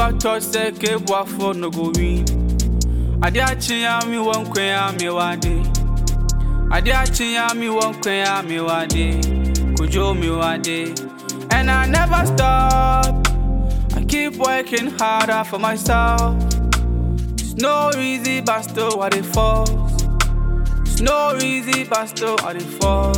never thought say Kebwa for no go win. Adiachi ya mi won kwen ya mi wade. Adiachi ya mi won kwen ya mi wade. Kujo mi wade. And I never stop. I keep working harder for myself. It's no easy, but still I dey fall. It's no easy, but still I dey fall.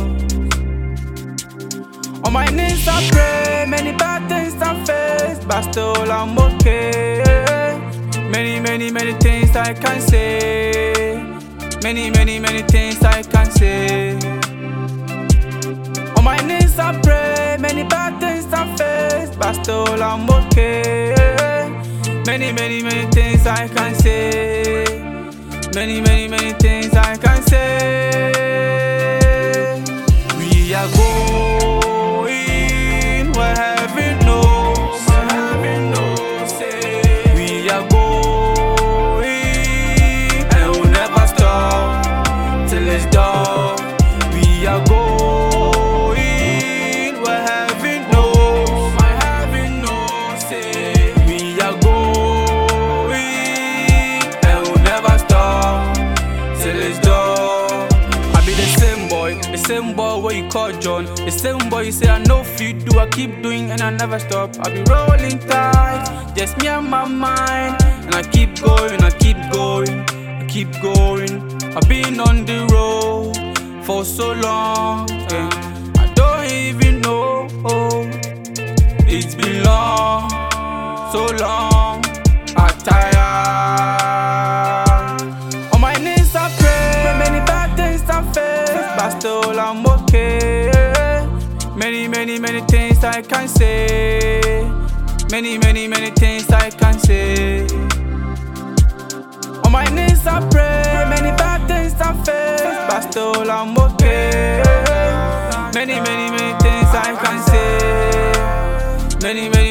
On my knees I pray, many bad things I face, but still I'm okay. Many things I can say. Many things I can say. On my knees I pray, many bad things I face, but still I'm okay. Many things I can say. Many things I can say. We are going where heaven knows. We are going and we'll never stop till it's done. We are going where heaven knows. We are going and we'll never stop till it's done. I be the same boy where you call John. The same boy you say I know if you do, I keep doing and I never stop. I be rolling tight, just me and my mind. And I keep going, I keep going, I keep going. I've been on the road for so long, and I don't even know. It's been long, so long, I tired. On my knees I pray, many bad things I face, but still I'm okay. Many things I can say. Many things I can say. On my knees I pray, many bad things I face, but still I'm okay. Many things I can say. Many